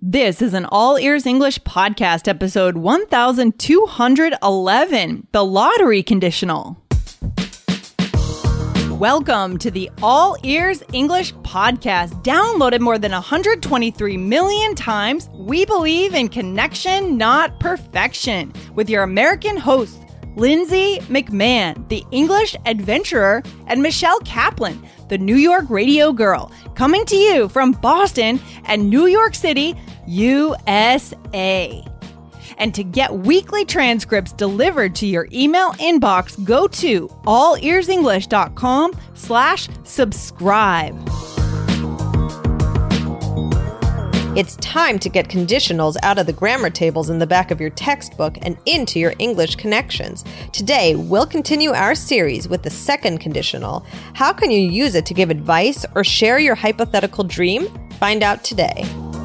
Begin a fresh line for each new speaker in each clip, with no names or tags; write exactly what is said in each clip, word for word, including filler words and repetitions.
This is an All Ears English podcast, episode one thousand two hundred eleven, the lottery conditional. Welcome to the All Ears English podcast, downloaded more than one hundred twenty-three million times. We believe in connection, not perfection, with your American hosts, Lindsay McMahon, the English adventurer, and Michelle Kaplan, the New York radio girl, coming to you from Boston and New York City, U S A. And to get weekly transcripts delivered to your email inbox, go to allearsenglish.com slash subscribe.
It's time to get conditionals out of the grammar tables in the back of your textbook and into your English connections. Today, we'll continue our series with the second conditional. How can you use it to give advice or share your hypothetical dream? Find out today.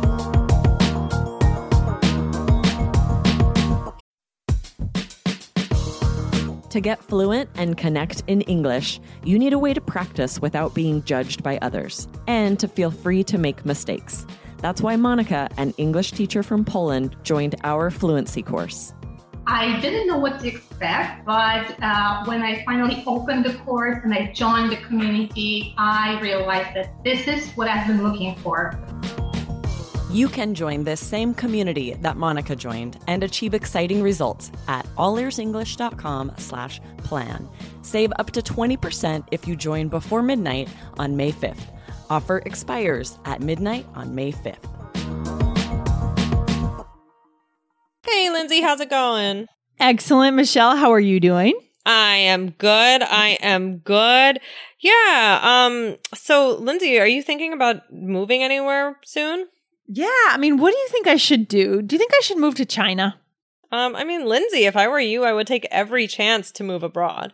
To get fluent and connect in English, you need a way to practice without being judged by others, and to feel free to make mistakes. That's why Monica, an English teacher from Poland, joined our fluency course.
I didn't know what to expect, but uh, when I finally opened the course and I joined the community, I realized that this is what I've been looking for.
You can join this same community that Monica joined and achieve exciting results at allearsenglish.com slash plan. Save up to twenty percent if you join before midnight on May fifth. Offer expires at midnight on May fifth.
Hey, Lindsay, how's it going?
Excellent. Michelle, how are you doing?
I am good. I am good. Yeah. Um. So, Lindsay, are you thinking about moving anywhere soon?
Yeah, I mean, what do you think I should do? Do you think I should move to China?
Um, I mean, Lindsay, if I were you, I would take every chance to move abroad.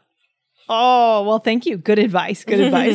Oh, well, thank you. Good advice. Good advice.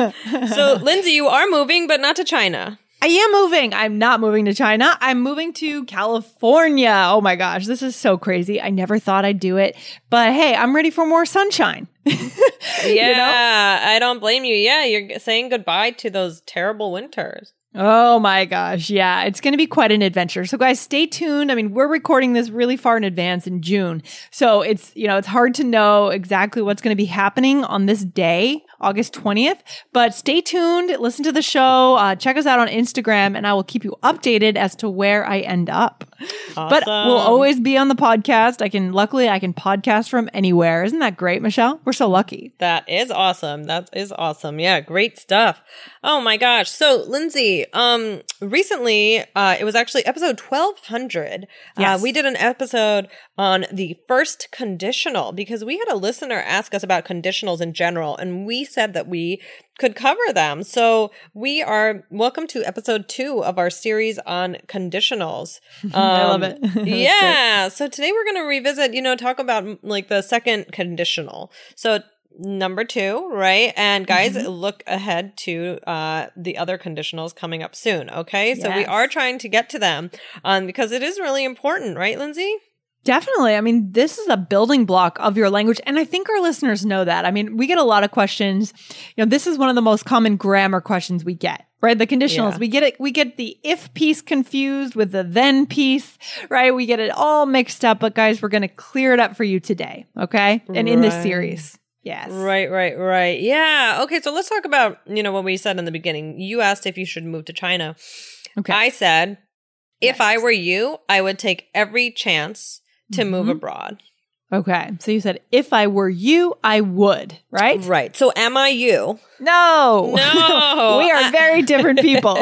So, Lindsay, you are moving, but not to China.
I am moving. I'm not moving to China. I'm moving to California. Oh my gosh, this is so crazy. I never thought I'd do it. But hey, I'm ready for more sunshine.
Yeah,
you know?
I don't blame you. Yeah, you're saying goodbye to those terrible winters.
Oh my gosh. Yeah, it's going to be quite an adventure. So guys, stay tuned. I mean, we're recording this really far in advance in June. So it's, you know, it's hard to know exactly what's going to be happening on this day, August twentieth, but stay tuned, listen to the show, uh, check us out on Instagram, and I will keep you updated as to where I end up.
Awesome.
But we'll always be on the podcast. I can, luckily I can podcast from anywhere. Isn't that great, Michelle? We're so lucky.
That is awesome. That is awesome. Yeah, great stuff. Oh my gosh. So, Lindsay, um, recently, uh, it was actually episode twelve hundred.
Yes.
Uh, we did an episode on the first conditional because we had a listener ask us about conditionals in general, and we said that we could cover them. So we are welcome to episode two of our series on conditionals. Um,
I love it.
Yeah. So today we're going to revisit, you know, talk about like the second conditional. So number two, right? And guys, mm-hmm. look ahead to uh, the other conditionals coming up soon. Okay. So
yes.
we are trying to get to them um, because it is really important, right, Lindsay?
Definitely. I mean, this is a building block of your language. And I think our listeners know that. I mean, we get a lot of questions. You know, this is one of the most common grammar questions we get, right? The conditionals.
Yeah.
We get it. We get the if piece confused with the then piece, right? We get it all mixed up. But guys, we're going to clear it up for you today. Okay. And in this
Right.
series. Yes.
Right, right, right. Yeah. Okay. So let's talk about, you know, what we said in the beginning. You asked if you should move to China.
Okay.
I said, if
Yes.
I were you, I would take every chance to move
Mhm.
abroad.
Okay. So you said, if I were you, I would, right?
Right. So am I you?
No.
No.
We are very different people.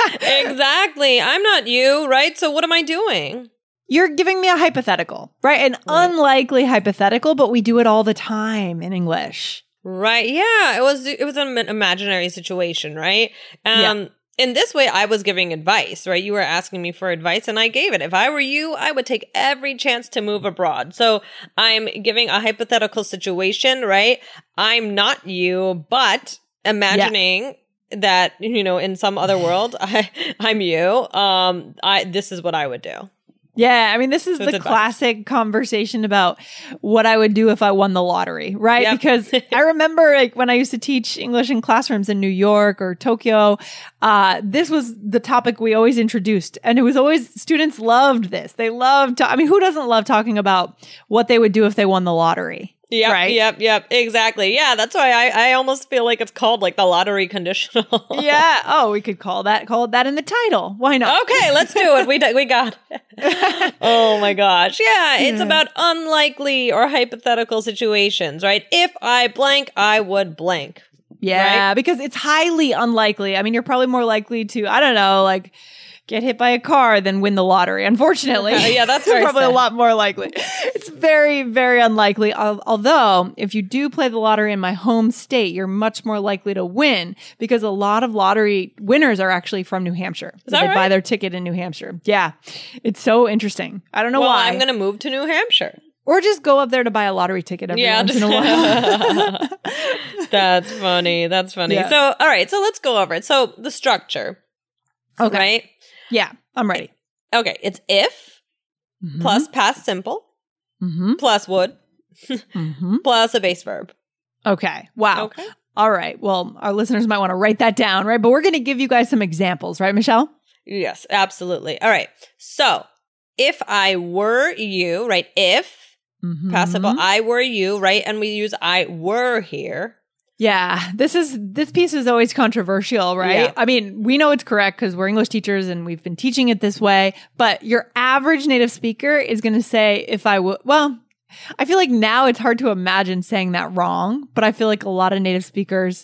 Exactly. I'm not you, right? So what am I doing?
You're giving me a hypothetical, right? An
Right.
unlikely hypothetical, but we do it all the time in English.
Right. Yeah. It was it was an imaginary situation, right? Um
Yeah.
In this way, I was giving advice, right? You were asking me for advice and I gave it. If I were you, I would take every chance to move abroad. So I'm giving a hypothetical situation, right? I'm not you, but imagining that, you know, in some other world, I, I'm you. Um, I, this is what I would do.
Yeah, I mean, this is
So
the
it's advice.
classic conversation about what I would do if I won the lottery, right?
Yep.
Because I remember like when I used to teach English in classrooms in New York or Tokyo, uh, this was the topic we always introduced. And it was always, students loved this. They loved, to, I mean, who doesn't love talking about what they would do if they won the lottery?
Yep,
right?
yep, yep, exactly. Yeah, that's why I, I almost feel like it's called like the lottery conditional.
Yeah. Oh, we could call that, call that in the title. Why not?
Okay, let's do it. We d- we got it. Oh my gosh. Yeah, it's
Yeah.
about unlikely or hypothetical situations, right? If I blank, I would blank.
Yeah,
Right?
because it's highly unlikely. I mean, you're probably more likely to, I don't know, like get hit by a car than win the lottery, unfortunately.
Yeah, that's very
probably
sad.
a lot more likely. It's very, very unlikely. Al- Although, if you do play the lottery in my home state, you're much more likely to win because a lot of lottery winners are actually from New Hampshire. So
that
they buy
right?
their ticket in New Hampshire. Yeah, it's so interesting. I don't know
Well,
why.
I'm going to move to New Hampshire.
or just go up there to buy a lottery ticket every
Yeah,
once
just-
in a while.
That's funny. That's funny.
Yeah.
So, all right. So let's go over it. So the structure,
Okay.
right?
Yeah, I'm ready.
Okay. It's if
Mhm.
plus past simple
Mhm.
plus would
Mhm.
plus a base verb.
Okay. Wow.
Okay.
All right. Well, our listeners might want to write that down, right? But we're going to give you guys some examples, right, Michelle?
Yes, absolutely. All right. So if I were you, right? If
Mhm.
past simple, I were you, right? And we use I were here.
Yeah, this is this piece is always controversial, right?
Yeah.
I mean, we know it's correct because we're English teachers and we've been teaching it this way. But your average native speaker is going to say, "If I would," well, I feel like now it's hard to imagine saying that wrong. But I feel like a lot of native speakers,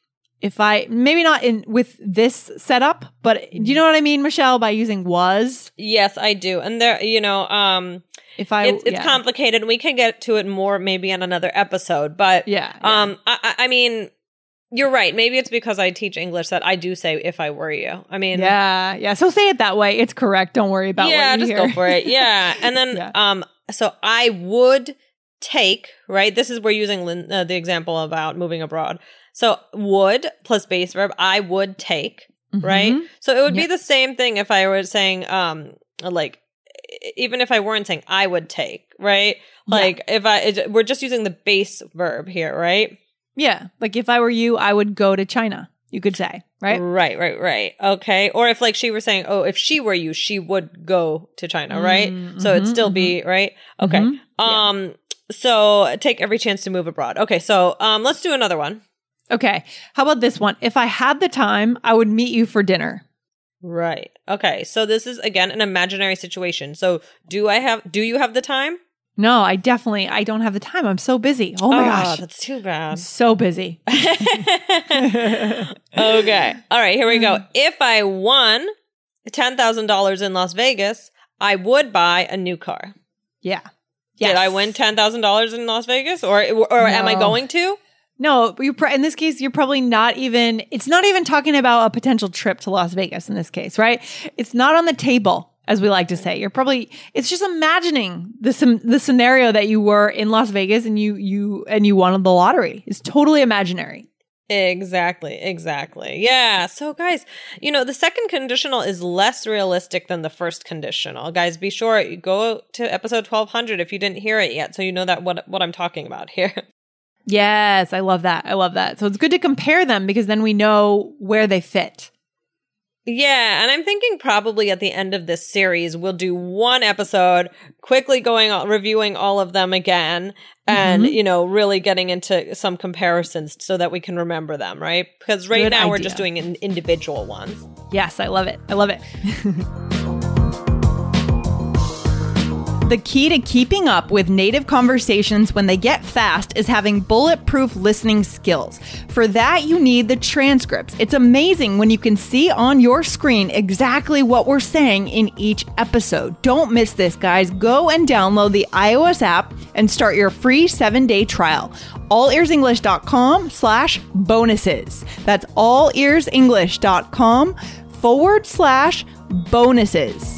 if I maybe not in with this setup, but do you know what I mean, Michelle? By using was,
Yes, I do. And there, you know, um,
if I,
it's it's
yeah.
complicated, and we can get to it more maybe in another episode. But
Yeah, yeah.
um, I, I I mean, you're right. Maybe it's because I teach English that I do say "if I were you." I mean,
Yeah, yeah. So say it that way. It's correct. Don't worry about
yeah,
what you
just
hear.
go for it. Yeah, and then
Yeah.
um, so I would take, right? This is we're using Lin- uh, the example about moving abroad. So would plus base verb, I would take, right?
Mhm.
So it would
Yeah.
be the same thing if I were saying, um, like, e- even if I weren't saying I would take, right?
Yeah.
Like if I, it, we're just using the base verb here, right?
Yeah. Like if I were you, I would go to China, you could say, right?
Right, right, right. Okay. Or if like she were saying, oh, if she were you, she would go to China, right?
Mm,
So it'd
mhm,
still be, right? Okay.
Mhm. Yeah.
Um, so take every chance to move abroad. Okay. So, um, let's do another one.
Okay. How about this one? If I had the time, I would meet you for dinner.
Right. Okay. So this is again an imaginary situation. So do I have, do you have the time?
No, I definitely, I don't have the time. I'm so busy. Oh my gosh.
That's too
I'm
bad.
so busy.
Okay. All right. Here we go. If I won ten thousand dollars in Las Vegas, I would buy a new car.
Yeah.
Did I
Yes.
win ten thousand dollars in Las Vegas, or or am I
No.
going to?
No, you pr- in this case, you're probably not even, it's not even talking about a potential trip to Las Vegas in this case, right? It's not on the table, as we like to say. You're probably, it's just imagining the, scen- the scenario that you were in Las Vegas and you, you, and you won the lottery. It's totally imaginary.
Exactly, exactly. Yeah. So, guys, you know, the second conditional is less realistic than the first conditional. Guys, be sure you go to episode twelve hundred if you didn't hear it yet, so you know that what what I'm talking about here.
Yes, I love that. I love that. So it's good to compare them because then we know where they fit.
Yeah, and I'm thinking probably at the end of this series we'll do one episode, quickly going on, reviewing all of them again, and
Mhm.
you know, really getting into some comparisons so that we can remember them, right? Because right
Good
now we're
idea.
just doing in- individual ones.
Yes, I love it. I love it. The key to keeping up with native conversations when they get fast is having bulletproof listening skills. For that, you need the transcripts. It's amazing when you can see on your screen exactly what we're saying in each episode. Don't miss this, guys. Go and download the iOS app and start your free seven-day trial. allearsenglish.com slash bonuses. That's allearsenglish.com forward slash bonuses.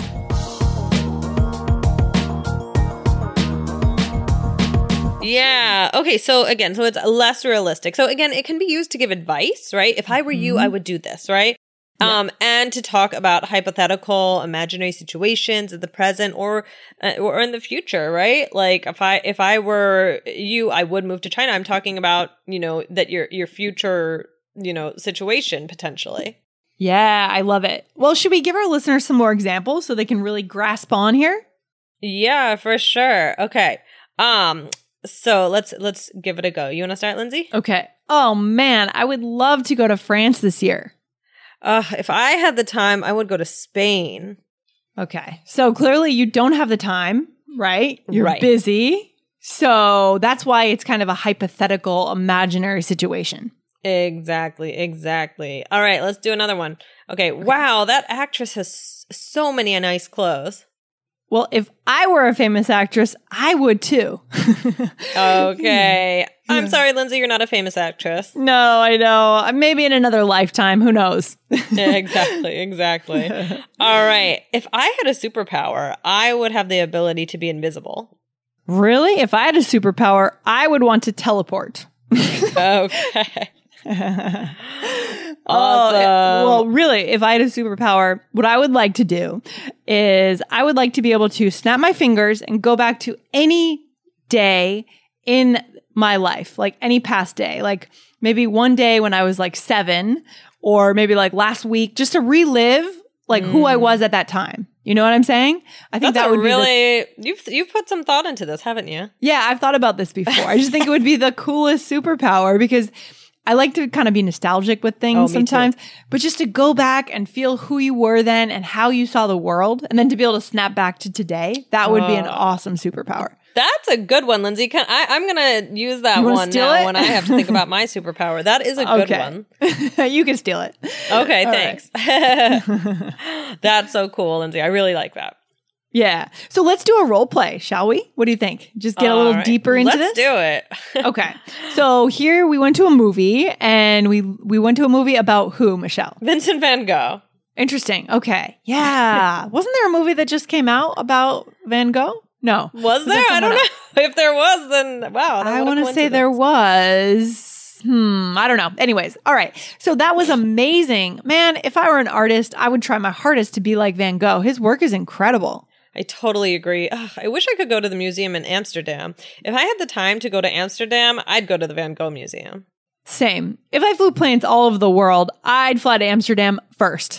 Yeah. Okay. So again, so it's less realistic. So again, it can be used to give advice, right? If I were you, I would do this, right? Um, and to talk about hypothetical, imaginary situations in the present or uh, or in the future, right? Like if I if I were you, I would move to China. I'm talking about, you know, that your your future, you know, situation potentially.
Yeah, I love it. Well, should we give our listeners some more examples so they can really grasp on here?
Yeah, for sure. Okay. Um, so let's let's give it a go. You want to start, Lindsay?
Okay. Oh man, I would love to go to France this year.
Uh, if I had the time, I would go to Spain.
Okay. So clearly you don't have the time, right? You're
Right.
busy. So that's why it's kind of a hypothetical, imaginary situation.
Exactly, exactly. All right, let's do another one. Okay, wow, that actress has so many nice clothes.
Well, if I were a famous actress, I would too.
Okay. I'm sorry, Lindsay, you're not a famous actress.
No, I know. Maybe in another lifetime. Who knows?
Exactly, exactly. All right. If I had a superpower, I would have the ability to be invisible.
Really? If I had a superpower, I would want to teleport.
Okay.
Oh,
Awesome.
well, really, if I had a superpower, what I would like to do is I would like to be able to snap my fingers and go back to any day in my life, like any past day, like maybe one day when I was like seven or maybe like last week, just to relive like mm. who I was at that time. You know what I'm saying? I think
That's
that would
really,
be the,
you've, you've put some thought into this, haven't you?
Yeah, I've thought about this before. I just think it would be the coolest superpower because I like to kind of be nostalgic with things
oh,
sometimes, but just to go back and feel who you were then and how you saw the world, and then to be able to snap back to today, that would be an awesome superpower.
That's a good one, Lindsay. Can, I, I'm going to use that one now it? when I have to think about my superpower. That is a good
okay.
one.
You can steal it.
Okay, All thanks. Right. That's so cool, Lindsay. I really like that.
Yeah. So let's do a role play, shall we? What do you think? Just get
All
a little
right.
deeper into
let's
this?
Let's do
it. Okay. So here we went to a movie and we we went to a movie about who, Michelle?
Vincent van Gogh.
Interesting. Okay. Yeah. Wasn't there a movie that just came out about Van Gogh? No.
Was there? Was I don't else? know. If there was, then wow.
I want to say there was. Hmm. I don't know. Anyways. All right. So that was amazing. Man, if I were an artist, I would try my hardest to be like Van Gogh. His work is incredible.
I totally agree. Ugh, I wish I could go to the museum in Amsterdam. If I had the time to go to Amsterdam, I'd go to the Van Gogh Museum.
Same. If I flew planes all over the world, I'd fly to Amsterdam first.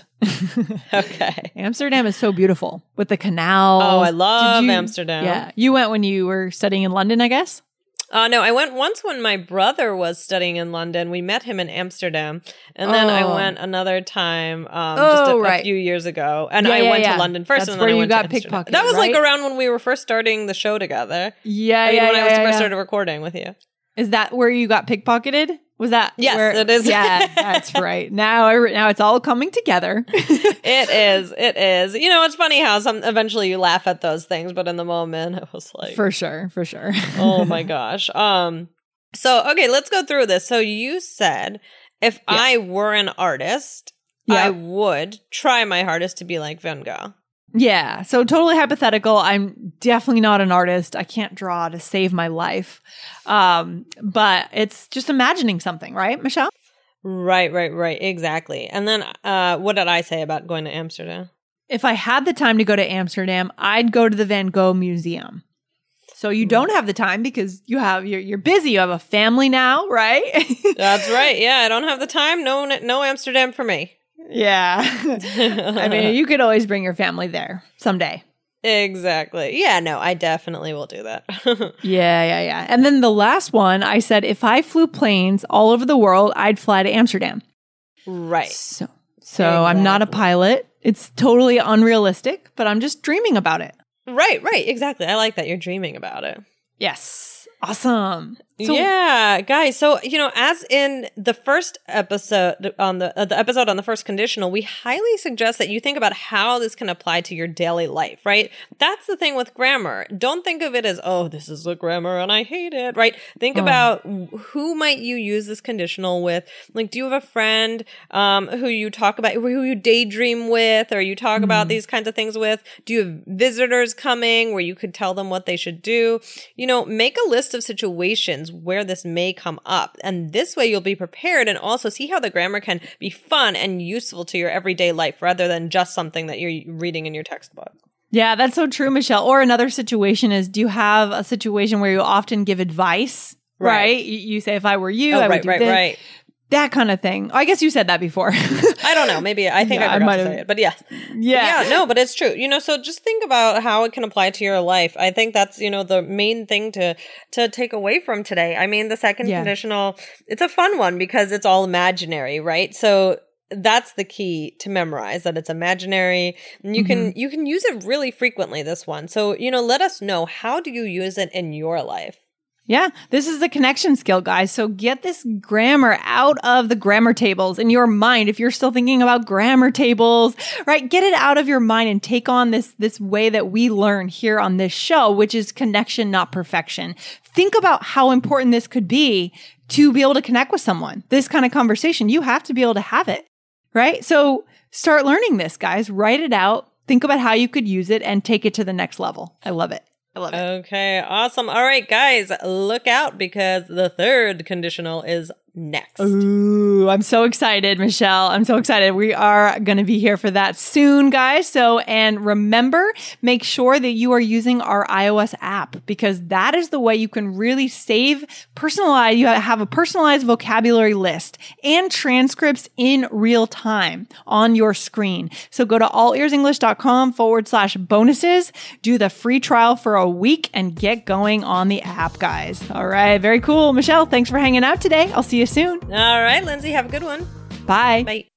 Okay.
Amsterdam is so beautiful with the canals.
Oh, I love
you,
Amsterdam.
Yeah. You went when you were studying in London, I guess?
Uh, no, I went once when my brother was studying in London. We met him in Amsterdam. And then oh. I went another time um,
oh,
just a,
right.
a few years ago. And
yeah,
I
yeah,
went
yeah.
to London first.
That's
and then
where
I
you
went
got
to Amsterdam.
pickpocketed,
That was
right?
like around when we were first starting the show together.
Yeah,
I mean,
yeah,
when
yeah,
I was
yeah,
first
yeah.
started recording with you.
Is that where you got pickpocketed? Was that?
Yes,
where,
it is.
Yeah, that's right. Now, I, now it's all coming together.
It is. It is. You know, it's funny how some eventually you laugh at those things, but in the moment, it was like,
for sure, for sure.
Oh my gosh. Um. So okay, let's go through this. So you said if yeah. I were an artist, yeah. I would try my hardest to be like Van Gogh.
Yeah. So totally hypothetical. I'm definitely not an artist. I can't draw to save my life. Um, but it's just imagining something, right, Michelle?
Right, right, right. Exactly. And then uh, what did I say about going to Amsterdam?
If I had the time to go to Amsterdam, I'd go to the Van Gogh Museum. So you don't have the time because you have you're you're busy. You have a family now, right?
That's right. Yeah, I don't have the time. No, no Amsterdam for me.
Yeah. I mean, you could always bring your family there someday.
Exactly. Yeah, no, I definitely will do that.
yeah, yeah, yeah. And then the last one, I said, if I flew planes all over the world, I'd fly to Amsterdam.
Right.
So, so exactly. I'm not a pilot. It's totally unrealistic, but I'm just dreaming about it.
Right, right. Exactly. I like that you're dreaming about it.
Yes. Awesome.
So, yeah, guys. So, you know, as in the first episode on the uh, the episode on the first conditional, we highly suggest that you think about how this can apply to your daily life, right? That's the thing with grammar. Don't think of it as, oh, this is the grammar and I hate it, right? Think oh. about who might you use this conditional with. Like, do you have a friend um, who you talk about, who you daydream with, or you talk mm. about these kinds of things with? Do you have visitors coming where you could tell them what they should do? You know, make a list list of situations where this may come up. And this way you'll be prepared and also see how the grammar can be fun and useful to your everyday life rather than just something that you're reading in your textbook.
Yeah, that's so true, Michelle. Or another situation is, do you have a situation where you often give advice, right? right? You, you say, if I were you,
oh,
I would
right,
do
right,
this.
right.
That kind of thing. I guess you said that before.
I don't know. Maybe I think yeah, I forgot I to say it, but yeah.
yeah.
Yeah, no, but it's true. You know, so just think about how it can apply to your life. I think that's, you know, the main thing to, to take away from today. I mean, the second yeah. conditional, it's a fun one because it's all imaginary, right? So that's the key to memorize, that it's imaginary. And you mm-hmm. can, you can use it really frequently, this one. So, you know, let us know, how do you use it in your life?
Yeah, this is a connection skill, guys. So get this grammar out of the grammar tables in your mind. If you're still thinking about grammar tables, right, get it out of your mind and take on this, this way that we learn here on this show, which is connection, not perfection. Think about how important this could be to be able to connect with someone. This kind of conversation, you have to be able to have it, right? So start learning this, guys. Write it out. Think about how you could use it and take it to the next level. I love it. I love it.
Okay, awesome. All right, guys, look out because the third conditional is next.
Ooh, I'm so excited, Michelle. I'm so excited. We are going to be here for that soon, guys. So, and remember, make sure that you are using our iOS app because that is the way you can really save, personalize. You have a personalized vocabulary list and transcripts in real time on your screen. So go to allearsenglish.com forward slash bonuses, do the free trial for a week and get going on the app, guys. All right. Very cool. Michelle, thanks for hanging out today. I'll see you soon.
All right, Lindsay, have a good one.
Bye.
Bye.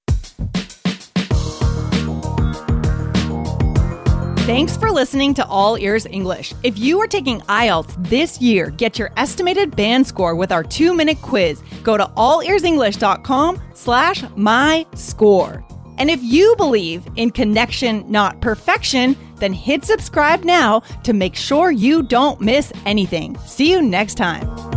Thanks for listening to All Ears English. If you are taking I E L T S this year, get your estimated band score with our two-minute quiz. Go to allearsenglish.com slash my score. And if you believe in connection, not perfection, then hit subscribe now to make sure you don't miss anything. See you next time.